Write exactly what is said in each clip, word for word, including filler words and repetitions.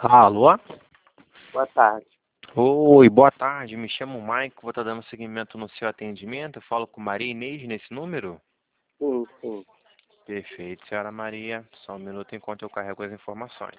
Alô? Boa tarde. Oi, boa tarde. Me chamo Maico, vou estar dando seguimento no seu atendimento. Eu falo com Maria Inês nesse número? Sim, sim. Perfeito, senhora Maria. Só um minuto enquanto eu carrego as informações.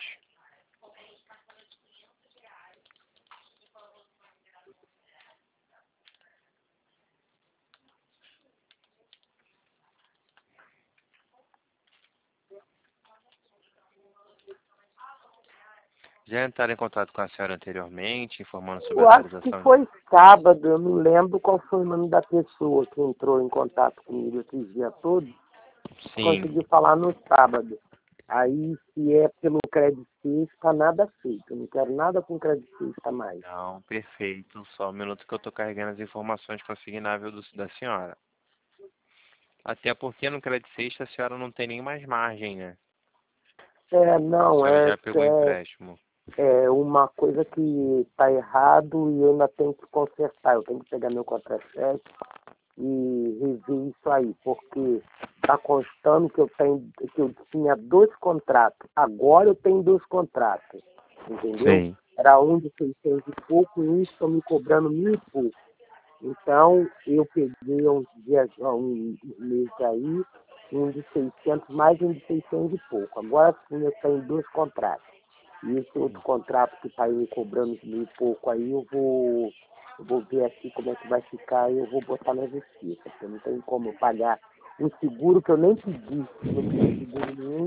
Já entraram em contato com a senhora anteriormente, informando sobre Eu a acho que realização? foi sábado, eu não lembro qual foi o nome da pessoa que entrou em contato comigo esses dias todos. Sim. Consegui falar no sábado. Aí, se é pelo Credit Sexta, nada feito. Eu não quero nada com Credit Sexta mais. Não, perfeito. Só um minuto que eu estou carregando as informações consignáveis do, da senhora. Até porque no Credit Sexta a senhora não tem nem mais margem, né? É, A não, senhora é, já pegou o é, empréstimo. é uma coisa que está errado e eu ainda tenho que consertar. Eu tenho que pegar meu contra-cheque e rever isso aí, porque está constando que eu tenho, que eu tinha dois contratos. Agora eu tenho dois contratos, entendeu? Sim. Era um de seiscentos e pouco e um estão me cobrando mil e pouco. Então eu peguei uns dias, um mês aí, um de seiscentos, mais um de seiscentos e pouco. Agora sim eu tenho dois contratos. E esse outro contrato que está aí me cobrando mil e pouco aí, eu vou, eu vou ver aqui como é que vai ficar e eu vou botar na justiça, porque não tem como eu pagar um seguro que eu nem pedi, eu não pedi seguro nenhum.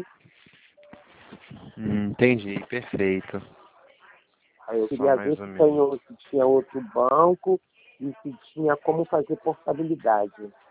Hum, entendi, perfeito. Aí eu Só queria mais ver um se, tem, minuto. ou- se tinha outro banco e se tinha como fazer portabilidade.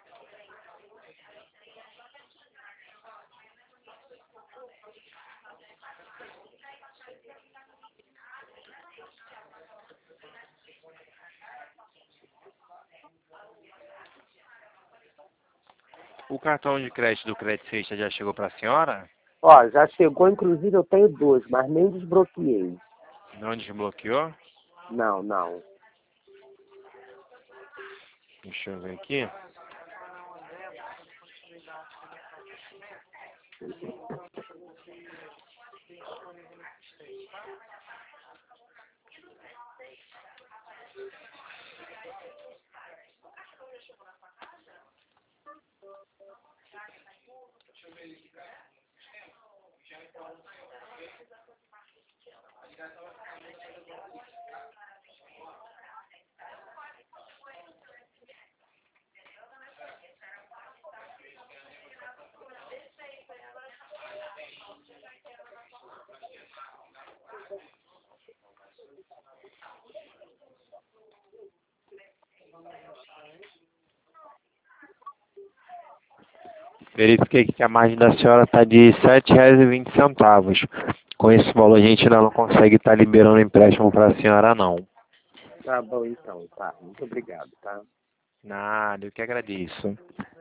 O cartão de crédito do Credit Sexta já chegou para a senhora? Ó, já chegou, inclusive eu tenho dois, mas nem desbloqueei. Não desbloqueou? Não, não. Deixa eu ver aqui. Verifiquei que a margem da senhora está de sete reais e vinte centavos. Com esse valor a gente ainda não consegue estar liberando empréstimo para a senhora não. Tá bom então, tá. Muito obrigado, tá? Nada, eu que agradeço.